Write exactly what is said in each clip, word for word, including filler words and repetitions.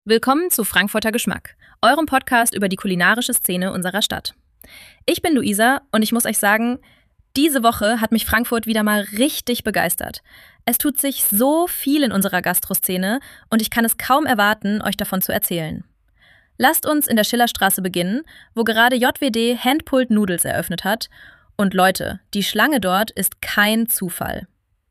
Willkommen zu Frankfurter Geschmack, eurem Podcast über die kulinarische Szene unserer Stadt. Ich bin Luisa und ich muss euch sagen, diese Woche hat mich Frankfurt wieder mal richtig begeistert. Es tut sich so viel in unserer Gastroszene und ich kann es kaum erwarten, euch davon zu erzählen. Lasst uns in der Schillerstraße beginnen, wo gerade J W D Handpulled Noodles eröffnet hat. Und Leute, die Schlange dort ist kein Zufall.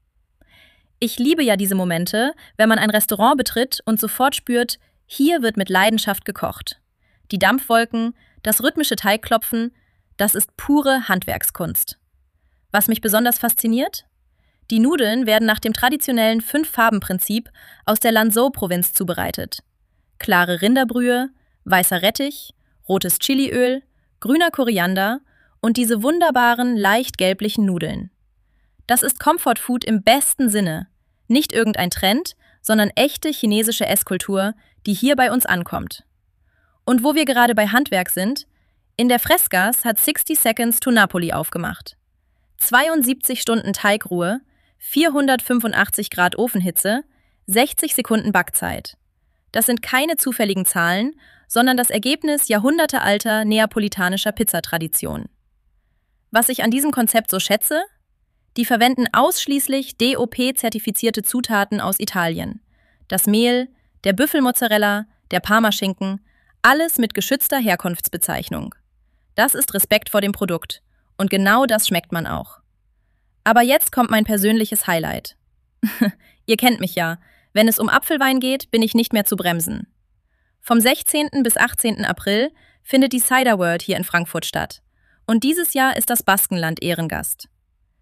Ich liebe ja diese Momente, wenn man ein Restaurant betritt und sofort spürt, hier wird mit Leidenschaft gekocht. Die Dampfwolken, das rhythmische Teigklopfen, das ist pure Handwerkskunst. Was mich besonders fasziniert? Die Nudeln werden nach dem traditionellen Fünf-Farben-Prinzip aus der Lanzhou-Provinz zubereitet. Klare Rinderbrühe, weißer Rettich, rotes Chiliöl, grüner Koriander und diese wunderbaren, leicht gelblichen Nudeln. Das ist Comfort Food im besten Sinne. Nicht irgendein Trend, sondern echte chinesische Esskultur, die hier bei uns ankommt. Und wo wir gerade bei Handwerk sind, in der Freskas hat sixty Seconds to Napoli aufgemacht. zweiundsiebzig Stunden Teigruhe, vierhundertfünfundachtzig Grad Ofenhitze, sechzig Sekunden Backzeit. Das sind keine zufälligen Zahlen, sondern das Ergebnis jahrhundertealter neapolitanischer Pizzatradition. Was ich an diesem Konzept so schätze? Die verwenden ausschließlich D O P-zertifizierte Zutaten aus Italien. Das Mehl, der Büffelmozzarella, der Parmaschinken, alles mit geschützter Herkunftsbezeichnung. Das ist Respekt vor dem Produkt. Und genau das schmeckt man auch. Aber jetzt kommt mein persönliches Highlight. Ihr kennt mich ja. Wenn es um Apfelwein geht, bin ich nicht mehr zu bremsen. Vom sechzehnten bis achtzehnten April findet die Cider World hier in Frankfurt statt. Und dieses Jahr ist das Baskenland Ehrengast.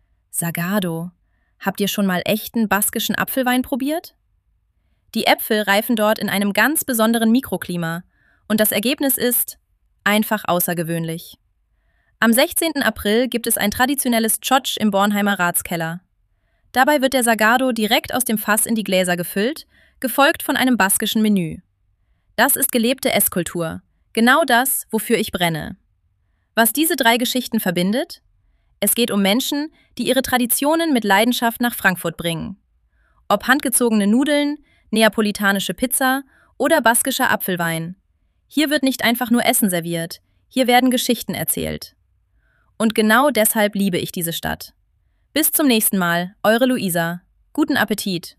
Sagado. Habt ihr schon mal echten baskischen Apfelwein probiert? Die Äpfel reifen dort in einem ganz besonderen Mikroklima und das Ergebnis ist einfach außergewöhnlich. Am sechzehnten April gibt es ein traditionelles Tschotsch im Bornheimer Ratskeller. Dabei wird der Sagado direkt aus dem Fass in die Gläser gefüllt, gefolgt von einem baskischen Menü. Das ist gelebte Esskultur, genau das, wofür ich brenne. Was diese drei Geschichten verbindet? Es geht um Menschen, die ihre Traditionen mit Leidenschaft nach Frankfurt bringen. Ob handgezogene Nudeln, neapolitanische Pizza oder baskischer Apfelwein. Hier wird nicht einfach nur Essen serviert, hier werden Geschichten erzählt. Und genau deshalb liebe ich diese Stadt. Bis zum nächsten Mal, eure Luisa. Guten Appetit!